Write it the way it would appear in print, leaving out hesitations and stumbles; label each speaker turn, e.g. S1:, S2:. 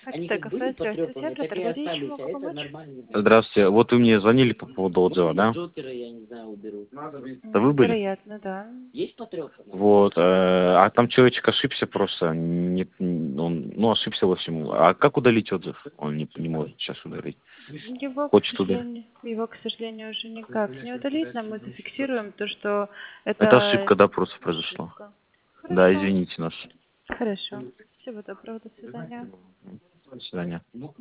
S1: HT кафе, здравствуйте, я Петр Владимирович, чем могу помочь?
S2: Здравствуйте. Вот вы мне звонили по поводу отзыва, да? Это вы были?
S1: Вероятно, да.
S2: Вот. А там человечек ошибся просто. Он, ошибся во всем. А как удалить отзыв? Он не может сейчас удалить. Хочет удалить.
S1: Его, к сожалению, уже никак не удалить. Нам мы зафиксируем то, что
S2: Это
S1: это
S2: ошибка, да, просто произошла.
S1: ошибка.
S2: Да,
S1: Хорошо.
S2: извините нас.
S1: Хорошо. Всего доброго, до свидания.
S2: До свидания.